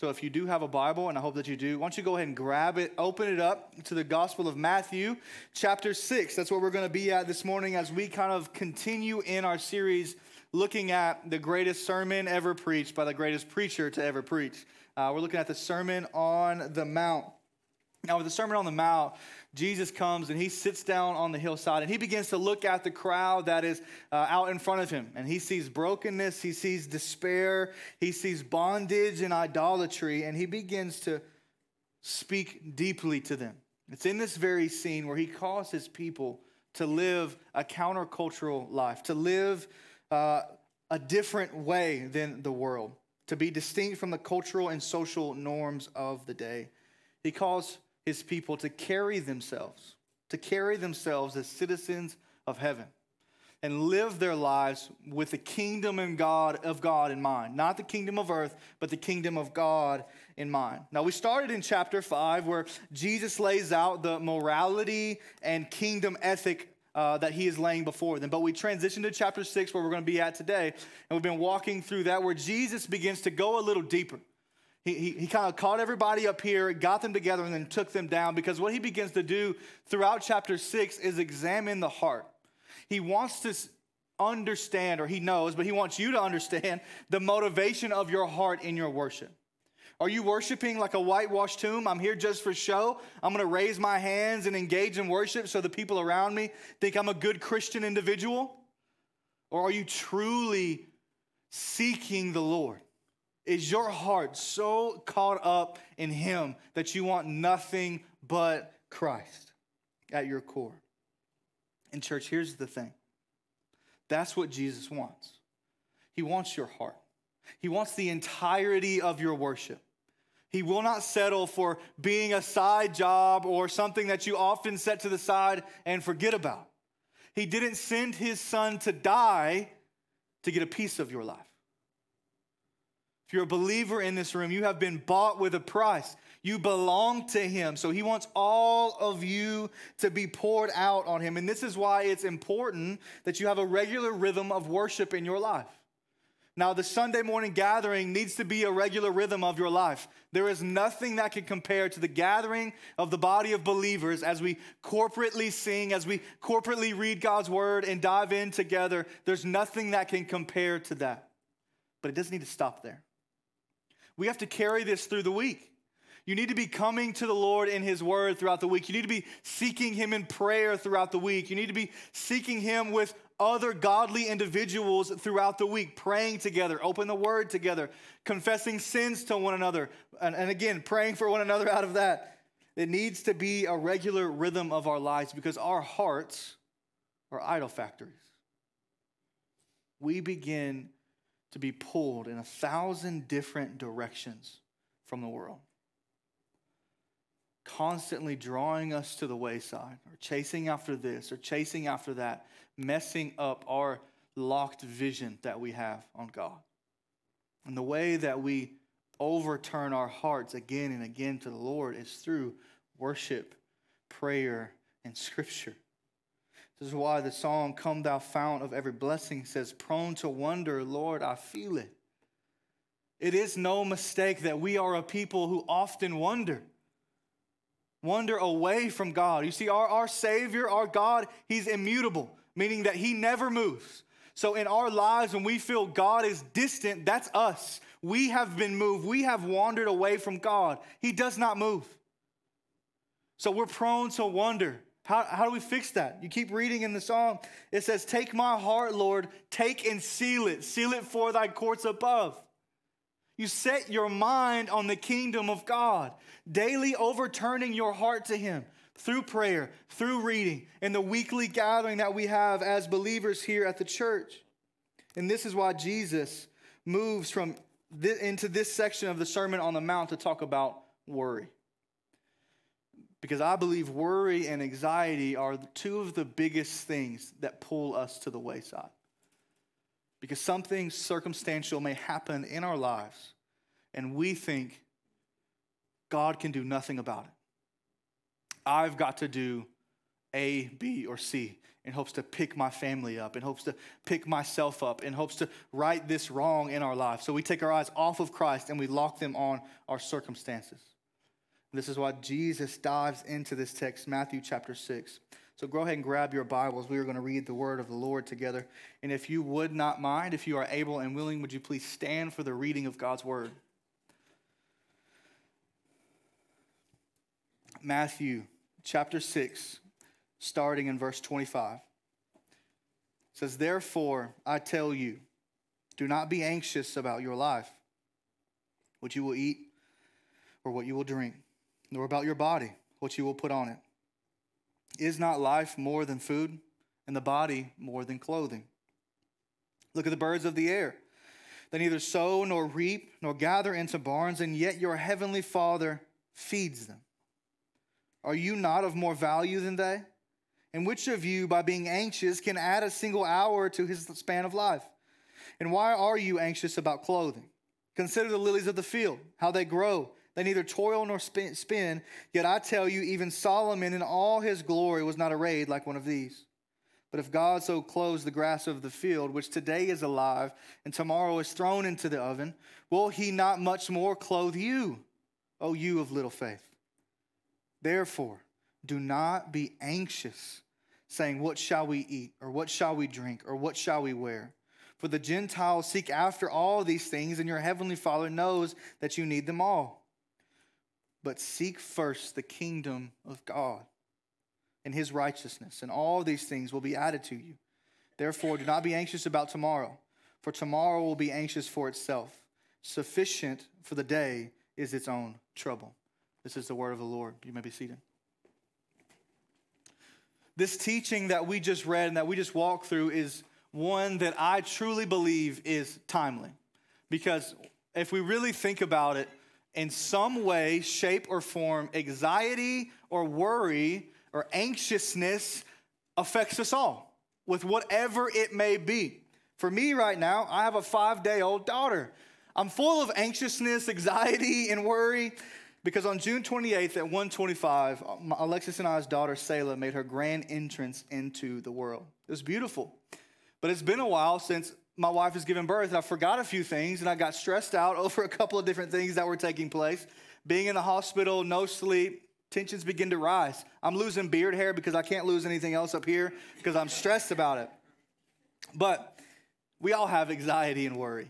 So if you do have a Bible, and I hope that you do, why don't you go ahead and grab it, open it up to the Gospel of Matthew, chapter 6. That's where we're going to be at this morning as we kind of continue in our series looking at the greatest sermon ever preached by the greatest preacher to ever preach. We're looking at the Sermon on the Mount. Now, with the Sermon on the Mount, Jesus comes and he sits down on the hillside and he begins to look at the crowd that is out in front of him. And he sees brokenness, he sees despair, he sees bondage and idolatry, and he begins to speak deeply to them. It's in this very scene where he calls his people to live a countercultural life, to live a different way than the world, to be distinct from the cultural and social norms of the day. He calls his people to carry themselves as citizens of heaven and live their lives with the kingdom of God in mind. Not the kingdom of earth, but the kingdom of God in mind. Now, we started in chapter 5 where Jesus lays out the morality and kingdom ethic that he is laying before them. But we transitioned to chapter 6 where we're going to be at today. And we've been walking through that where Jesus begins to go a little deeper. He kind of caught everybody up here, got them together, and then took them down, because what he begins to do throughout chapter 6 is examine the heart. He wants to understand, or he knows, but he wants you to understand the motivation of your heart in your worship. Are you worshiping like a whitewashed tomb? I'm here just for show. I'm going to raise my hands and engage in worship so the people around me think I'm a good Christian individual? Or are you truly seeking the Lord? Is your heart so caught up in him that you want nothing but Christ at your core? And church, here's the thing. That's what Jesus wants. He wants your heart. He wants the entirety of your worship. He will not settle for being a side job or something that you often set to the side and forget about. He didn't send his son to die to get a piece of your life. If you're a believer in this room, you have been bought with a price. You belong to him. So he wants all of you to be poured out on him. And this is why it's important that you have a regular rhythm of worship in your life. Now, the Sunday morning gathering needs to be a regular rhythm of your life. There is nothing that can compare to the gathering of the body of believers as we corporately sing, as we corporately read God's word and dive in together. There's nothing that can compare to that. But it doesn't need to stop there. We have to carry this through the week. You need to be coming to the Lord in his word throughout the week. You need to be seeking him in prayer throughout the week. You need to be seeking him with other godly individuals throughout the week, praying together, open the word together, confessing sins to one another, and again, praying for one another out of that. It needs to be a regular rhythm of our lives because our hearts are idol factories. We begin to be pulled in 1,000 different directions from the world, constantly drawing us to the wayside, or chasing after this, or chasing after that, messing up our locked vision that we have on God. And the way that we overturn our hearts again and again to the Lord is through worship, prayer, and scripture. This is why the song, "Come Thou Fount of Every Blessing," says, "Prone to wonder, Lord, I feel it." It is no mistake that we are a people who often wander away from God. You see, our Savior, our God, he's immutable, meaning that he never moves. So in our lives, when we feel God is distant, that's us. We have been moved. We have wandered away from God. He does not move. So we're prone to wonder. How do we fix that? You keep reading in the song. It says, "Take my heart, Lord, take and seal it for thy courts above." You set your mind on the kingdom of God, daily overturning your heart to him through prayer, through reading, and the weekly gathering that we have as believers here at the church. And this is why Jesus moves into this section of the Sermon on the Mount to talk about worry. Because I believe worry and anxiety are two of the biggest things that pull us to the wayside. Because something circumstantial may happen in our lives, and we think God can do nothing about it. I've got to do A, B, or C in hopes to pick my family up, in hopes to pick myself up, in hopes to right this wrong in our life. So we take our eyes off of Christ and we lock them on our circumstances. This is why Jesus dives into this text, Matthew chapter 6. So go ahead and grab your Bibles. We are going to read the word of the Lord together. And if you would not mind, if you are able and willing, would you please stand for the reading of God's word? Matthew chapter 6, starting in verse 25. It says, "Therefore I tell you, do not be anxious about your life, what you will eat or what you will drink, nor about your body, what you will put on it. Is not life more than food, and the body more than clothing? Look at the birds of the air. They neither sow nor reap nor gather into barns, and yet your heavenly Father feeds them. Are you not of more value than they? And which of you, by being anxious, can add a single hour to his span of life? And why are you anxious about clothing? Consider the lilies of the field, how they grow. They neither toil nor spin. Yet I tell you, even Solomon in all his glory was not arrayed like one of these. But if God so clothes the grass of the field, which today is alive and tomorrow is thrown into the oven, will he not much more clothe you, O you of little faith? Therefore, do not be anxious, saying, what shall we eat, or what shall we drink, or what shall we wear? For the Gentiles seek after all these things, and your heavenly Father knows that you need them all. But seek first the kingdom of God and his righteousness, and all these things will be added to you. Therefore, do not be anxious about tomorrow, for tomorrow will be anxious for itself. Sufficient for the day is its own trouble." This is the word of the Lord. You may be seated. This teaching that we just read and that we just walked through is one that I truly believe is timely. Because if we really think about it, in some way, shape, or form, anxiety or worry or anxiousness affects us all with whatever it may be. For me right now, I have a 5-day-old daughter. I'm full of anxiousness, anxiety, and worry because on June 28th at 1:25, Alexis and I's daughter, Selah, made her grand entrance into the world. It was beautiful. But it's been a while since my wife has given birth, and I forgot a few things, and I got stressed out over a couple of different things that were taking place. Being in the hospital, no sleep, tensions begin to rise. I'm losing beard hair because I can't lose anything else up here because I'm stressed about it. But we all have anxiety and worry.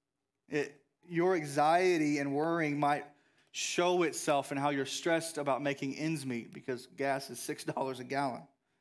Your anxiety and worrying might show itself in how you're stressed about making ends meet because gas is $6 a gallon.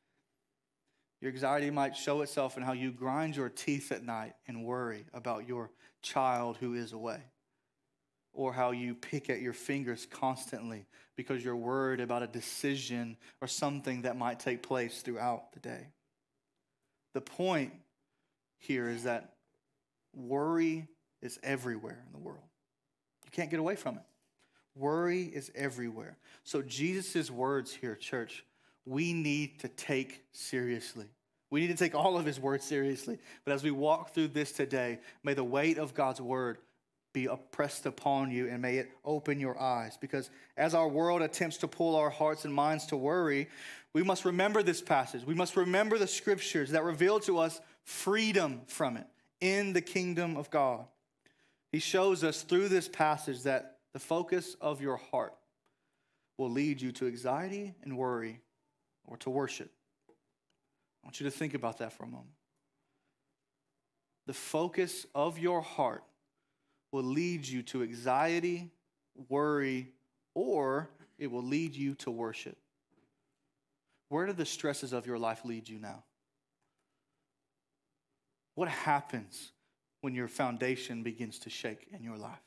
Your anxiety might show itself in how you grind your teeth at night and worry about your child who is away. Or how you pick at your fingers constantly because you're worried about a decision or something that might take place throughout the day. The point here is that worry is everywhere in the world. You can't get away from it. Worry is everywhere. So Jesus' words here, church, we need to take seriously. We need to take all of his words seriously. But as we walk through this today, may the weight of God's word be pressed upon you and may it open your eyes. Because as our world attempts to pull our hearts and minds to worry, we must remember this passage. We must remember the scriptures that reveal to us freedom from it in the kingdom of God. He shows us through this passage that the focus of your heart will lead you to anxiety and worry or to worship. I want you to think about that for a moment. The focus of your heart will lead you to anxiety, worry, or it will lead you to worship. Where do the stresses of your life lead you now? What happens when your foundation begins to shake in your life?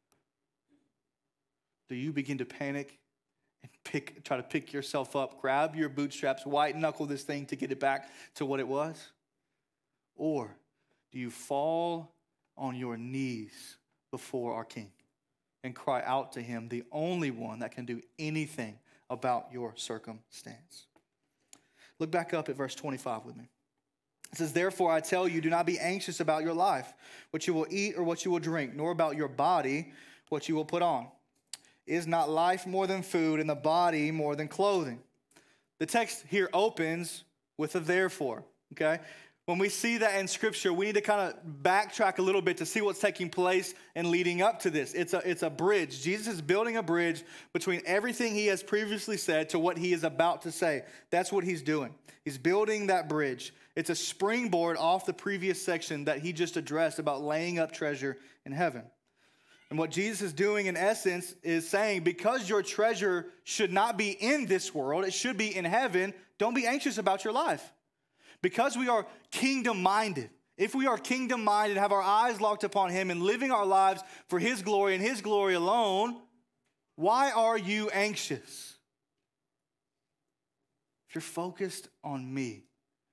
Do you begin to panic and try to pick yourself up, grab your bootstraps, white knuckle this thing to get it back to what it was? Or do you fall on your knees before our King and cry out to him, the only one that can do anything about your circumstance? Look back up at verse 25 with me. It says, "Therefore I tell you, do not be anxious about your life, what you will eat or what you will drink, nor about your body, what you will put on. Is not life more than food, and the body more than clothing? The text here opens with a therefore, okay? When we see that in Scripture, we need to kind of backtrack a little bit to see what's taking place and leading up to this. It's a bridge. Jesus is building a bridge between everything he has previously said to what he is about to say. That's what he's doing. He's building that bridge. It's a springboard off the previous section that he just addressed about laying up treasure in heaven. And what Jesus is doing in essence is saying, because your treasure should not be in this world, it should be in heaven, don't be anxious about your life. Because we are kingdom-minded, if we are kingdom-minded, have our eyes locked upon him and living our lives for his glory and his glory alone, why are you anxious? If you're focused on me,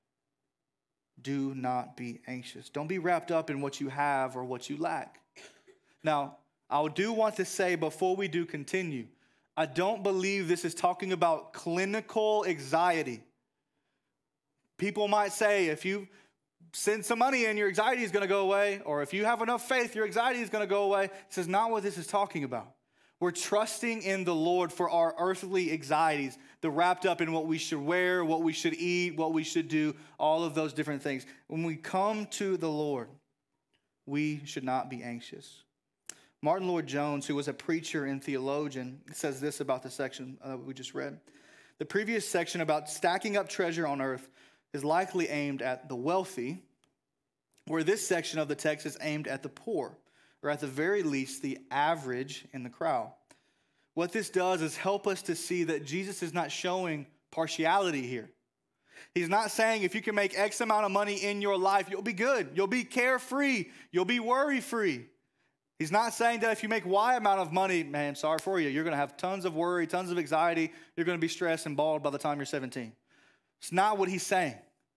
do not be anxious. Don't be wrapped up in what you have or what you lack. Now, I do want to say before we do continue, I don't believe this is talking about clinical anxiety. People might say, if you send some money in, your anxiety is going to go away. Or if you have enough faith, your anxiety is going to go away. This is not what this is talking about. We're trusting in the Lord for our earthly anxieties. They're wrapped up in what we should wear, what we should eat, what we should do, all of those different things. When we come to the Lord, we should not be anxious. Martin Lloyd-Jones, who was a preacher and theologian, says this about the section we just read. The previous section about stacking up treasure on earth is likely aimed at the wealthy, where this section of the text is aimed at the poor, or at the very least, the average in the crowd. What this does is help us to see that Jesus is not showing partiality here. He's not saying if you can make X amount of money in your life, you'll be good, you'll be carefree, you'll be worry-free. He's not saying that if you make Y amount of money, man, sorry for you, you're going to have tons of worry, tons of anxiety, you're going to be stressed and bald by the time you're 17. It's not what he's saying.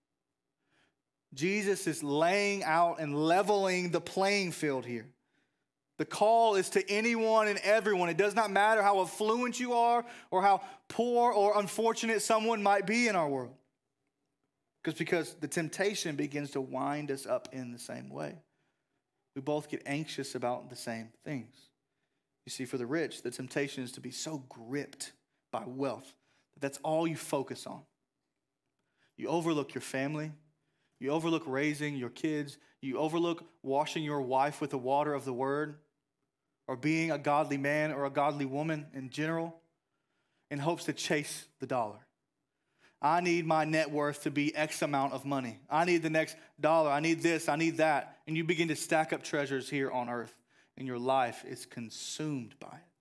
Jesus is laying out and leveling the playing field here. The call is to anyone and everyone. It does not matter how affluent you are or how poor or unfortunate someone might be in our world. Because the temptation begins to wind us up in the same way. We both get anxious about the same things. You see, for the rich, the temptation is to be so gripped by wealth that that's all you focus on. You overlook your family. You overlook raising your kids. You overlook washing your wife with the water of the word, or being a godly man or a godly woman in general, in hopes to chase the dollar. I need my net worth to be X amount of money. I need the next dollar. I need this. I need that. And you begin to stack up treasures here on earth, and your life is consumed by it.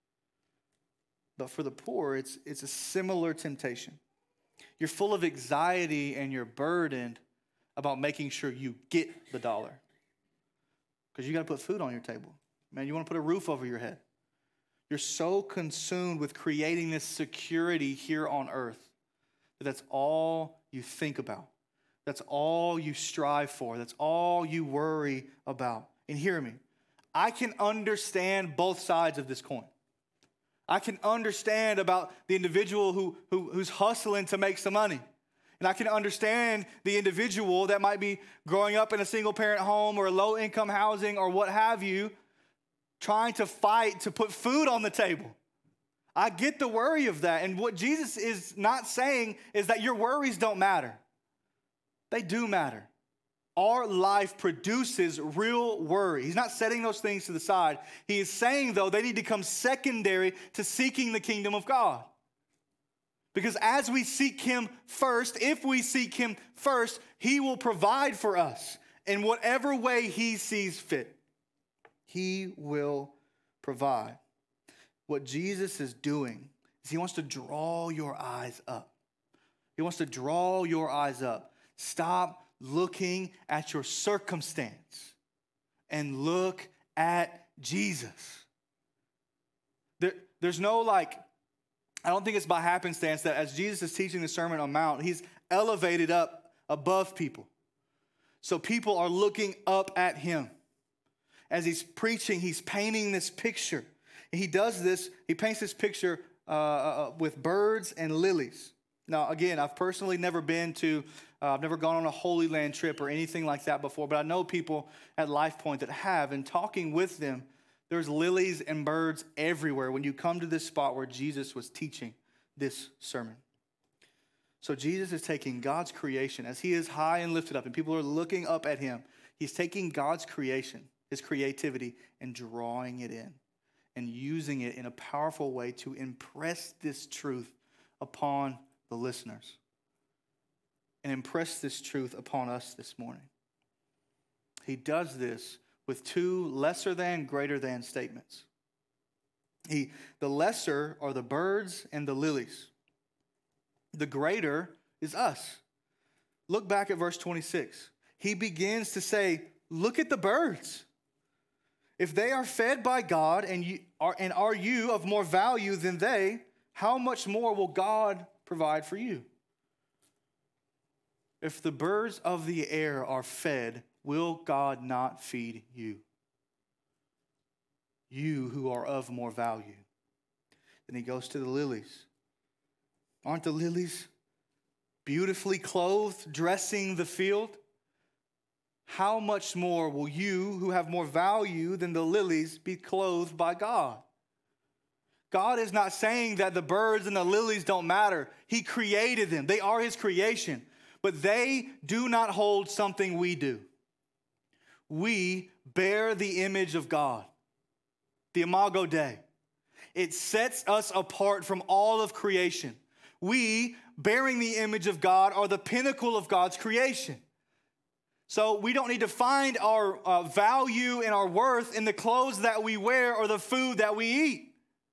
But for the poor, it's a similar temptation. You're full of anxiety and you're burdened about making sure you get the dollar. Because you got to put food on your table. Man, you want to put a roof over your head. You're so consumed with creating this security here on earth that that's all you think about. That's all you strive for. That's all you worry about. And hear me, I can understand both sides of this coin. I can understand about the individual who's hustling to make some money. And I can understand the individual that might be growing up in a single-parent home or low-income housing or what have you, trying to fight to put food on the table. I get the worry of that. And what Jesus is not saying is that your worries don't matter. They do matter. Our life produces real worry. He's not setting those things to the side. He is saying, though, they need to come secondary to seeking the kingdom of God. Because as we seek him first, if we seek him first, he will provide for us in whatever way he sees fit. He will provide. What Jesus is doing is he wants to draw your eyes up. He wants to draw your eyes up. Stop looking at your circumstance and look at Jesus. There's no I don't think it's by happenstance that as Jesus is teaching the Sermon on the Mount, he's elevated up above people. So people are looking up at him. As he's preaching, he's painting this picture. And he does this, he paints this picture with birds and lilies. Now, again, I've personally never I've never gone on a Holy Land trip or anything like that before, but I know people at Life Point that have, and talking with them, there's lilies and birds everywhere when you come to this spot where Jesus was teaching this sermon. So Jesus is taking God's creation as he is high and lifted up and people are looking up at him. He's taking God's creation, his creativity, and drawing it in and using it in a powerful way to impress this truth upon the listeners and impress this truth upon us this morning. He does this with two lesser than, greater than statements. The lesser are the birds and the lilies. The greater is us. Look back at verse 26. He begins to say, look at the birds. If they are fed by God and are you of more value than they, how much more will God provide for you? If the birds of the air are fed, will God not feed you? You who are of more value. Then he goes to the lilies. Aren't the lilies beautifully clothed, dressing the field? How much more will you, who have more value than the lilies, be clothed by God? God is not saying that the birds and the lilies don't matter. He created them. They are his creation. But they do not hold something we do. We bear the image of God, the Imago Dei. It sets us apart from all of creation. We, bearing the image of God, are the pinnacle of God's creation. So we don't need to find our value and our worth in the clothes that we wear or the food that we eat.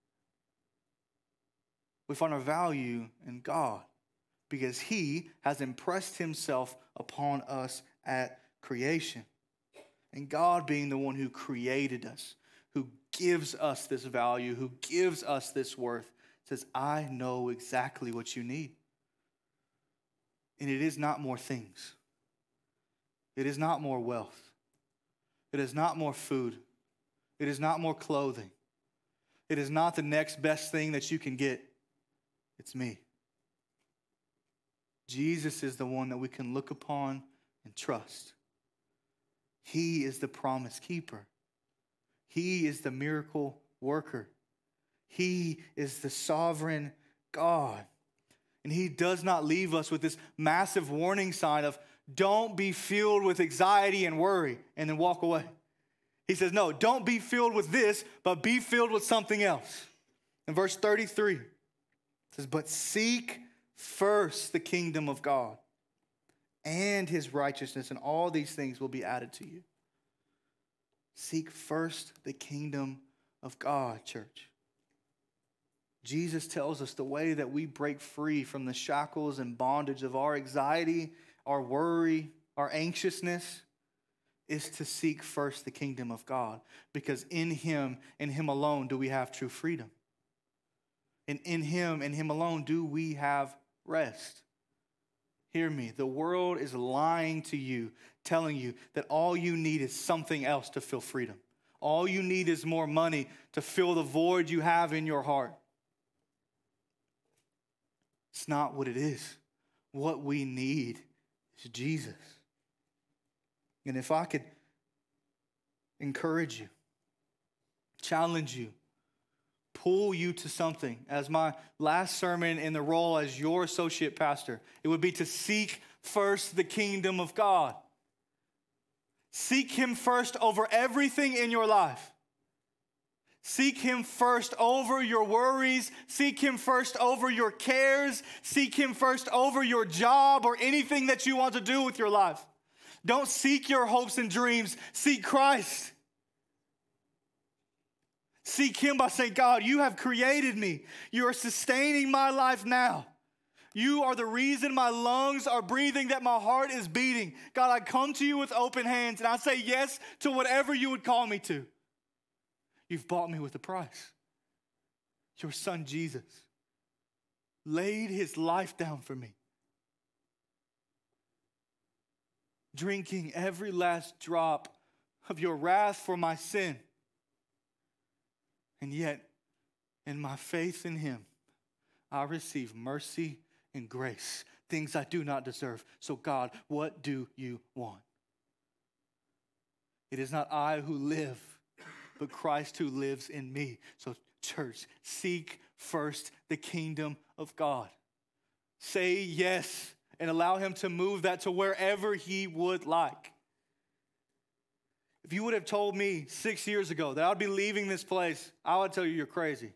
We find our value in God because he has impressed himself upon us at creation. And God being the one who created us, who gives us this value, who gives us this worth, says, I know exactly what you need. And it is not more things. It is not more wealth. It is not more food. It is not more clothing. It is not the next best thing that you can get. It's me. Jesus is the one that we can look upon and trust. He is the promise keeper. He is the miracle worker. He is the sovereign God. And he does not leave us with this massive warning sign of don't be filled with anxiety and worry and then walk away. He says, no, don't be filled with this, but be filled with something else. In verse 33, it says, but seek first the kingdom of God and his righteousness, and all these things will be added to you. Seek first the kingdom of God, church. Jesus tells us the way that we break free from the shackles and bondage of our anxiety, our worry, our anxiousness, is to seek first the kingdom of God. Because in him and him alone do we have true freedom. And in him and him alone do we have rest. Hear me, the world is lying to you, telling you that all you need is something else to feel freedom. All you need is more money to fill the void you have in your heart. It's not what it is. What we need is Jesus. And if I could encourage you, challenge you, pull you to something as my last sermon in the role as your associate pastor, it would be to seek first the kingdom of God. Seek him first over everything in your life. Seek him first over your worries. Seek him first over your cares. Seek him first over your job or anything that you want to do with your life. Don't seek your hopes and dreams. Seek Christ. Seek him by saying, God, you have created me. You are sustaining my life now. You are the reason my lungs are breathing, that my heart is beating. God, I come to you with open hands and I say yes to whatever you would call me to. You've bought me with a price. Your son Jesus laid his life down for me, drinking every last drop of your wrath for my sin. And yet, in my faith in him, I receive mercy and grace, things I do not deserve. So God, what do you want? It is not I who live, but Christ who lives in me. So church, seek first the kingdom of God. Say yes and allow him to move that to wherever he would like. If you would have told me 6 years ago that I would be leaving this place, I would tell you you're crazy.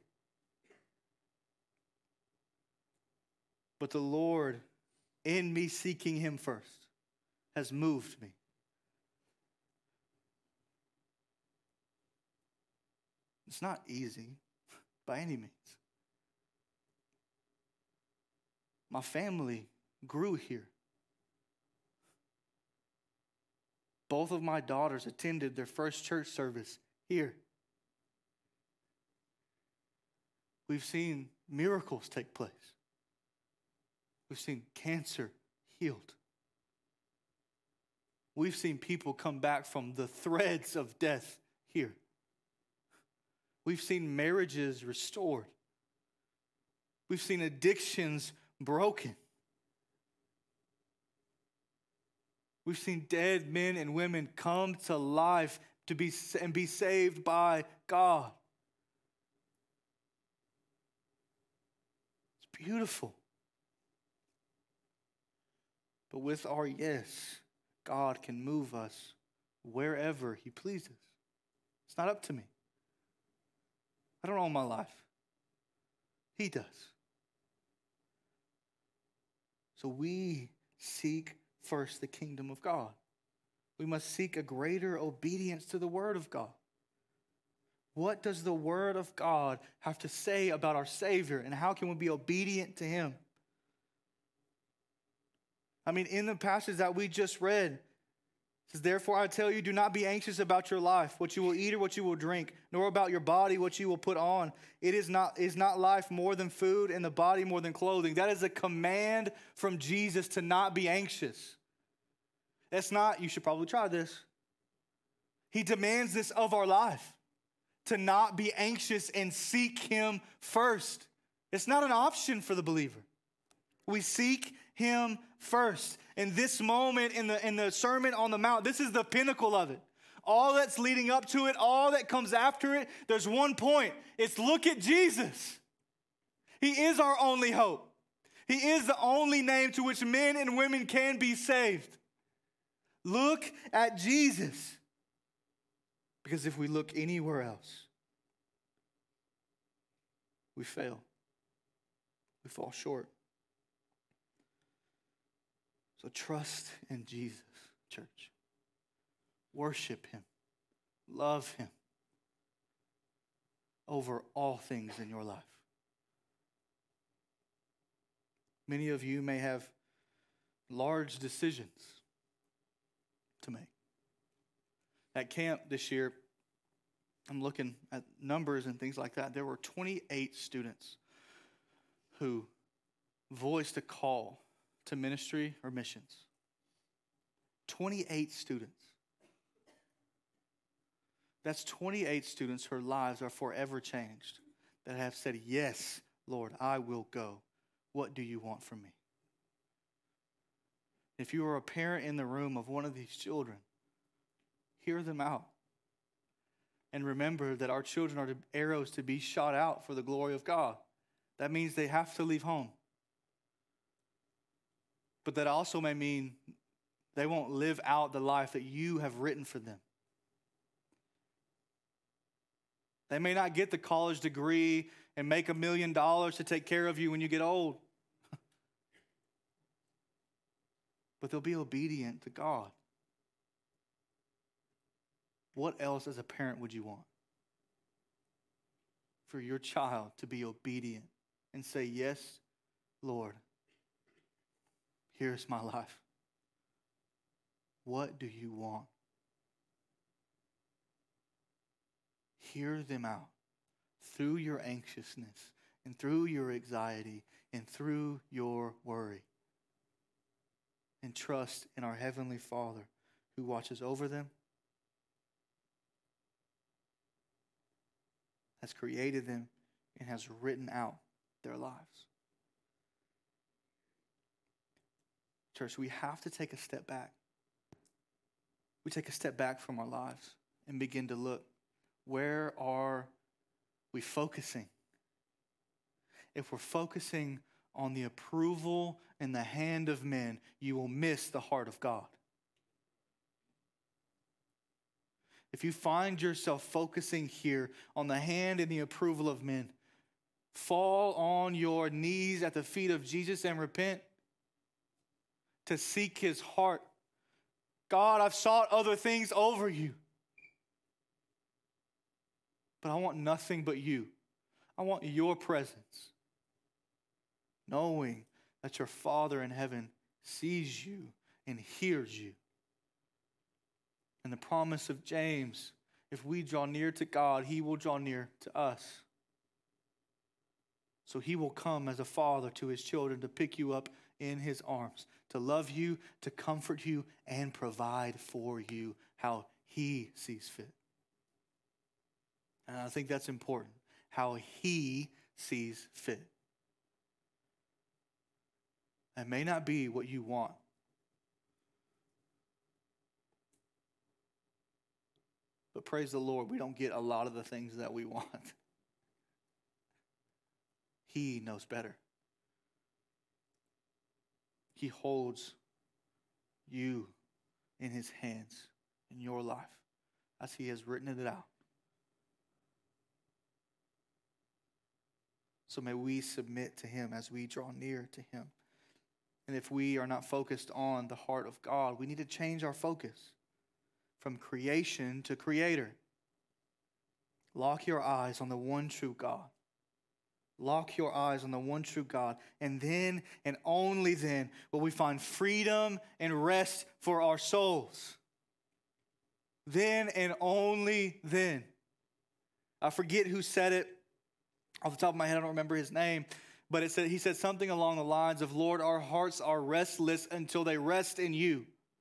But the Lord, in me seeking him first, has moved me. It's not easy by any means. My family grew here. Both of my daughters attended their first church service here. We've seen miracles take place. We've seen cancer healed. We've seen people come back from the threads of death here. We've seen marriages restored. We've seen addictions broken. We've seen dead men and women come to life to be saved by God. It's beautiful. But with our yes, God can move us wherever he pleases. It's not up to me. I don't own my life. He does. So we seek first the kingdom of God. We must seek a greater obedience to the word of God. What does the word of God have to say about our Savior, and how can we be obedient to him? I mean, in the passage that we just read, it says, therefore I tell you, do not be anxious about your life, what you will eat or what you will drink, nor about your body, what you will put on. Is not life more than food, and the body more than clothing? That is a command from Jesus to not be anxious. That's not, you should probably try this. He demands this of our life, to not be anxious and seek him first. It's not an option for the believer. We seek him first. In this moment in the Sermon on the Mount, this is the pinnacle of it. All that's leading up to it, all that comes after it, there's one point. It's look at Jesus. He is our only hope. He is the only name to which men and women can be saved. Look at Jesus. Because if we look anywhere else, we fail. We fall short. So trust in Jesus, church. Worship him. Love him over all things in your life. Many of you may have large decisions to make. At camp this year, I'm looking at numbers and things like that. There were 28 students who voiced a call to ministry or missions. 28 students. That's 28 students whose lives are forever changed, that have said, yes, Lord, I will go. What do you want from me? If you are a parent in the room of one of these children, hear them out. And remember that our children are arrows to be shot out for the glory of God. That means they have to leave home. But that also may mean they won't live out the life that you have written for them. They may not get the college degree and make $1 million to take care of you when you get old. But they'll be obedient to God. What else as a parent would you want? For your child to be obedient and say, yes, Lord, here's my life. What do you want? Hear them out through your anxiousness and through your anxiety and through your worry. And trust in our Heavenly Father who watches over them, has created them, and has written out their lives. Church, we have to take a step back. We take a step back from our lives and begin to look. Where are we focusing? If we're focusing on the approval and the hand of men, you will miss the heart of God. If you find yourself focusing here on the hand and the approval of men, fall on your knees at the feet of Jesus and repent to seek his heart. God, I've sought other things over you, but I want nothing but you. I want your presence, knowing that your Father in heaven sees you and hears you. And the promise of James, if we draw near to God, he will draw near to us. So he will come as a father to his children to pick you up in his arms, to love you, to comfort you, and provide for you how he sees fit. And I think that's important, how he sees fit. It may not be what you want. But praise the Lord, we don't get a lot of the things that we want. He knows better. He holds you in his hands in your life as he has written it out. So may we submit to him as we draw near to him. And if we are not focused on the heart of God, we need to change our focus from creation to creator. Lock your eyes on the one true God. Lock your eyes on the one true God. And then, and only then, will we find freedom and rest for our souls. Then and only then. I forget who said it. Off the top of my head, I don't remember his name. But he said something along the lines of, Lord, our hearts are restless until they rest in you.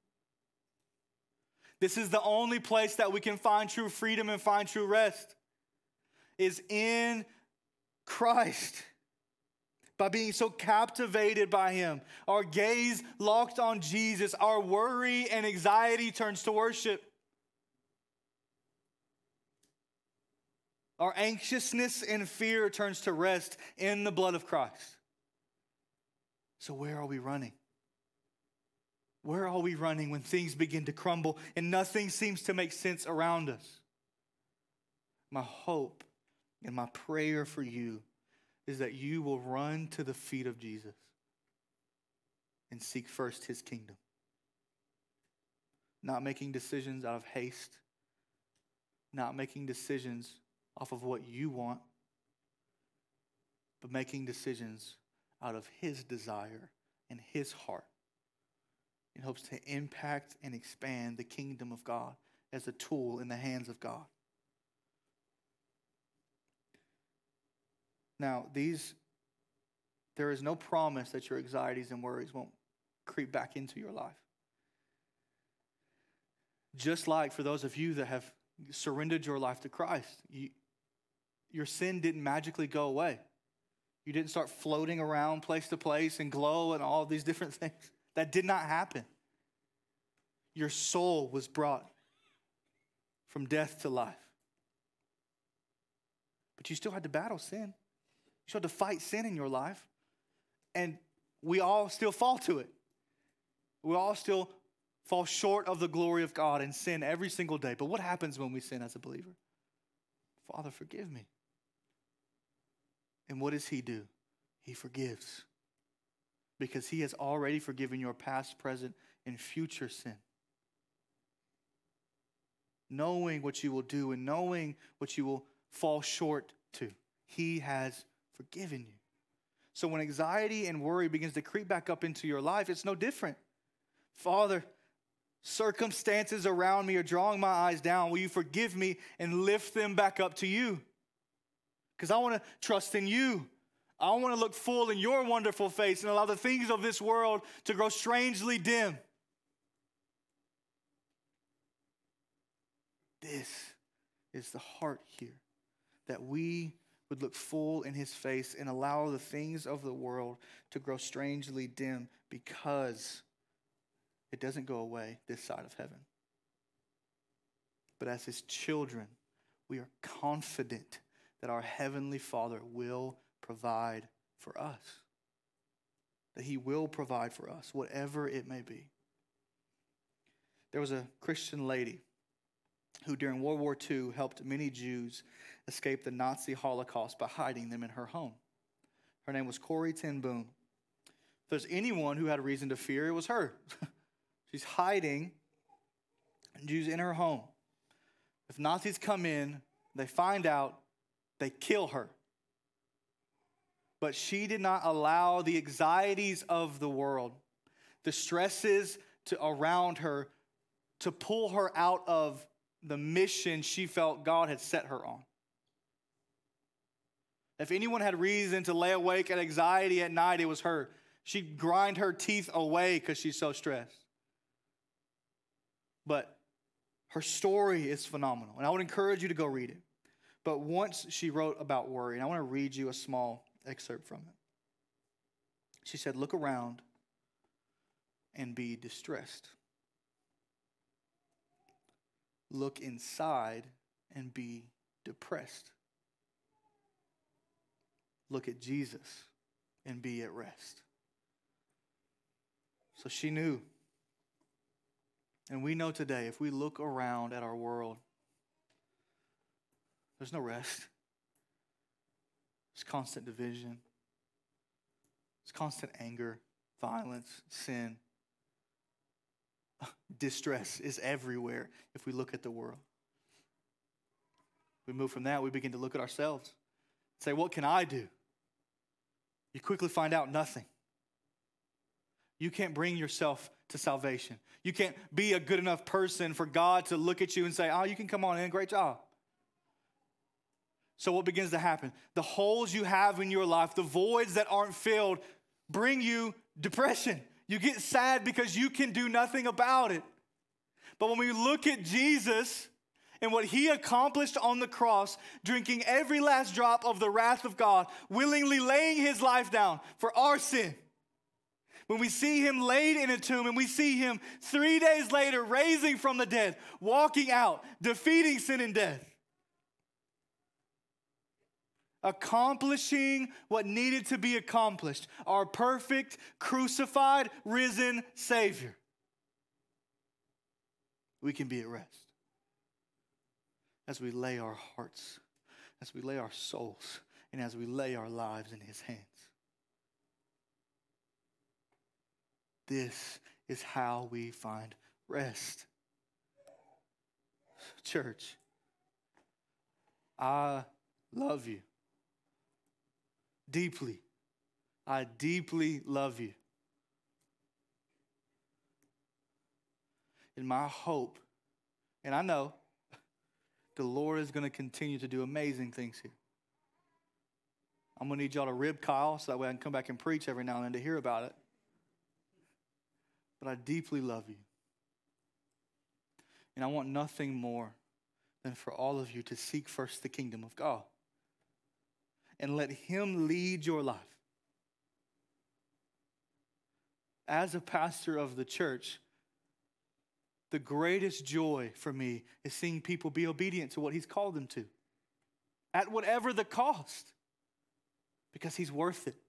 This is the only place that we can find true freedom and find true rest, is in Christ. By being so captivated by him, our gaze locked on Jesus, our worry and anxiety turns to worship. Our anxiousness and fear turns to rest in the blood of Christ. So where are we running? Where are we running when things begin to crumble and nothing seems to make sense around us? My hope and my prayer for you is that you will run to the feet of Jesus and seek first his kingdom. Not making decisions out of haste. Not making decisions off of what you want, but making decisions out of his desire and his heart in hopes to impact and expand the kingdom of God as a tool in the hands of God. Now, there is no promise that your anxieties and worries won't creep back into your life. Just like for those of you that have surrendered your life to Christ, your sin didn't magically go away. You didn't start floating around place to place and glow and all these different things. That did not happen. Your soul was brought from death to life. But you still had to battle sin. You still had to fight sin in your life. And we all still fall to it. We all still fall short of the glory of God and sin every single day. But what happens when we sin as a believer? Father, forgive me. And what does he do? He forgives. Because he has already forgiven your past, present, and future sin. Knowing what you will do and knowing what you will fall short to. He has forgiven you. So when anxiety and worry begins to creep back up into your life, it's no different. Father, circumstances around me are drawing my eyes down. Will you forgive me and lift them back up to you? Because I want to trust in you. I want to look full in your wonderful face and allow the things of this world to grow strangely dim. This is the heart here, that we would look full in his face and allow the things of the world to grow strangely dim, because it doesn't go away this side of heaven. But as his children, we are confident that our heavenly Father will provide for us. that he will provide for us, whatever it may be. There was a Christian lady who during World War II helped many Jews escape the Nazi Holocaust by hiding them in her home. Her name was Corrie ten Boom. If there's anyone who had a reason to fear, it was her. She's hiding Jews in her home. If Nazis come in, they find out, they kill her. But she did not allow the anxieties of the world, the stresses around her, to pull her out of the mission she felt God had set her on. If anyone had reason to lay awake at anxiety at night, it was her. She'd grind her teeth away because she's so stressed. But her story is phenomenal, and I would encourage you to go read it. But once she wrote about worry, and I want to read you a small excerpt from it. She said, "Look around and be distressed. Look inside and be depressed. Look at Jesus and be at rest." So she knew. And we know today, if we look around at our world, there's no rest. There's constant division. There's constant anger, violence, sin. Distress is everywhere if we look at the world. We move from that, we begin to look at ourselves. Say, what can I do? You quickly find out nothing. You can't bring yourself to salvation. You can't be a good enough person for God to look at you and say, oh, you can come on in, great job. So what begins to happen? The holes you have in your life, the voids that aren't filled, bring you depression. You get sad because you can do nothing about it. But when we look at Jesus and what he accomplished on the cross, drinking every last drop of the wrath of God, willingly laying his life down for our sin, when we see him laid in a tomb and we see him 3 days later raising from the dead, walking out, defeating sin and death, accomplishing what needed to be accomplished, our perfect, crucified, risen Savior, we can be at rest as we lay our hearts, as we lay our souls, and as we lay our lives in his hands. This is how we find rest. Church, I love you. Deeply. I deeply love you. And my hope, and I know the Lord is going to continue to do amazing things here. I'm going to need y'all to rib Kyle so that way I can come back and preach every now and then to hear about it. But I deeply love you. And I want nothing more than for all of you to seek first the kingdom of God. And let him lead your life. As a pastor of the church, the greatest joy for me is seeing people be obedient to what he's called them to. At whatever the cost. Because he's worth it.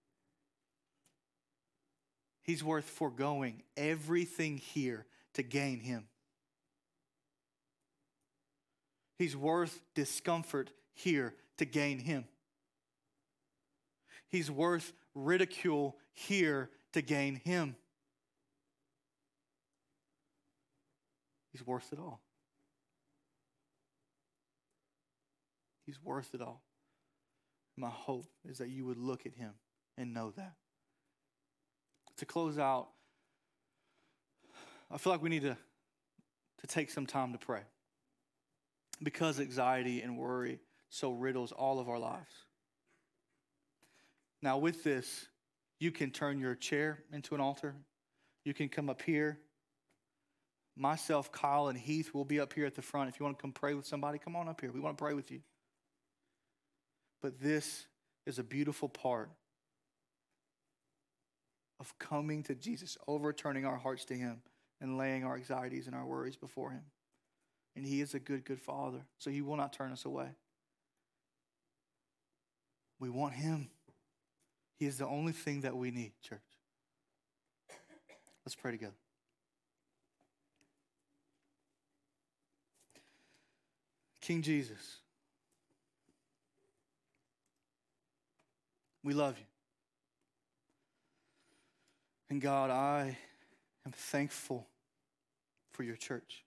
He's worth foregoing everything here to gain him. He's worth discomfort here to gain him. He's worth ridicule here to gain him. He's worth it all. He's worth it all. My hope is that you would look at him and know that. To close out, I feel like we need to take some time to pray. Because anxiety and worry so riddles all of our lives. Now with this, you can turn your chair into an altar. You can come up here. Myself, Kyle, and Heath will be up here at the front. If you want to come pray with somebody, come on up here. We want to pray with you. But this is a beautiful part of coming to Jesus, overturning our hearts to him and laying our anxieties and our worries before him. And he is a good, good Father, so he will not turn us away. We want him. He is the only thing that we need, church. Let's pray together. King Jesus, we love you. And God, I am thankful for your church.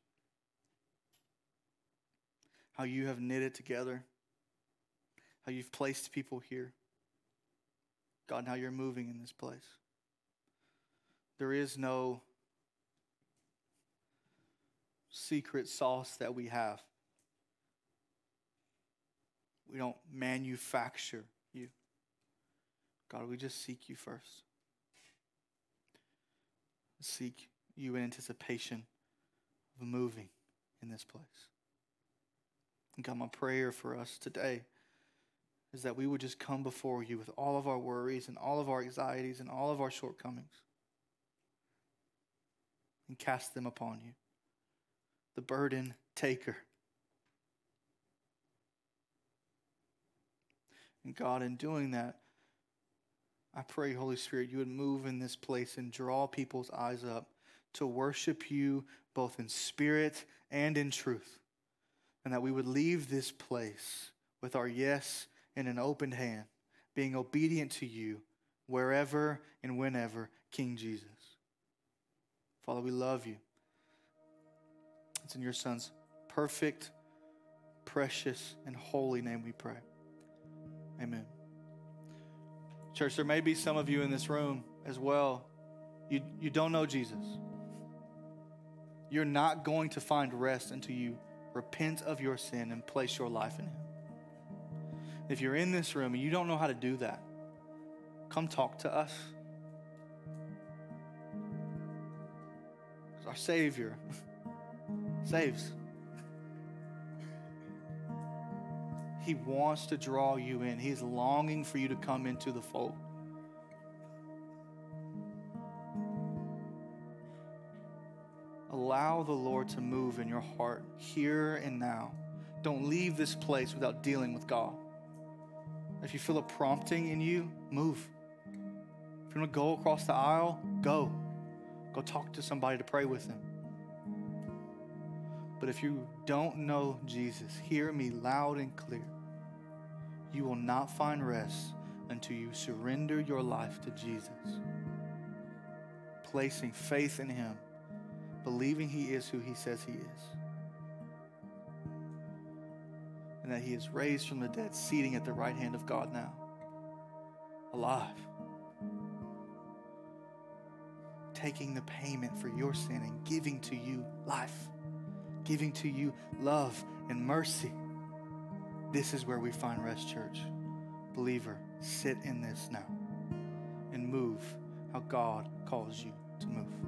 How you have knit it together. How you've placed people here. God, and how you're moving in this place. There is no secret sauce that we have. We don't manufacture you. God, we just seek you first. Seek you in anticipation of moving in this place. And God, my prayer for us today is that we would just come before you with all of our worries and all of our anxieties and all of our shortcomings and cast them upon you, the burden taker. And God, in doing that, I pray, Holy Spirit, you would move in this place and draw people's eyes up to worship you both in spirit and in truth. And that we would leave this place with our yes in an open hand, being obedient to you wherever and whenever, King Jesus. Father, we love you. It's in your Son's perfect, precious, and holy name we pray. Amen. Church, there may be some of you in this room as well. You don't know Jesus. You're not going to find rest until you repent of your sin and place your life in him. If you're in this room and you don't know how to do that, come talk to us. Because our Savior saves. He wants to draw you in. He's longing for you to come into the fold. Allow the Lord to move in your heart here and now. Don't leave this place without dealing with God. If you feel a prompting in you, move. If you want to go across the aisle, go. Go talk to somebody to pray with them. But if you don't know Jesus, hear me loud and clear. You will not find rest until you surrender your life to Jesus. Placing faith in him, believing he is who he says he is. And that he is raised from the dead, seating at the right hand of God now. Alive. Taking the payment for your sin and giving to you life. Giving to you love and mercy. This is where we find rest, church. Believer, sit in this now and move how God calls you to move.